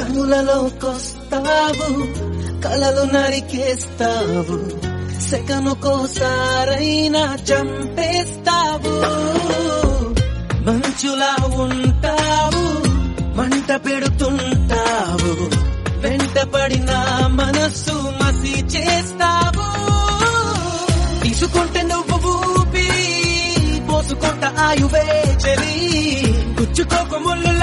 కనులలోకొస్తావు, కలలు నరికేస్తావు, సెకనుకోసారైనా చంపేస్తావు. మంచులా ఉంటావు, మంట పెడుతుంటావు, వెంటపడిన మనస్సు మసి చేస్తావు. తీసుకుంటే నువ్వు ఊపిరి, పోసుకుంట ఆయువే చెలి, గుచ్చుకోక ముళ్ళు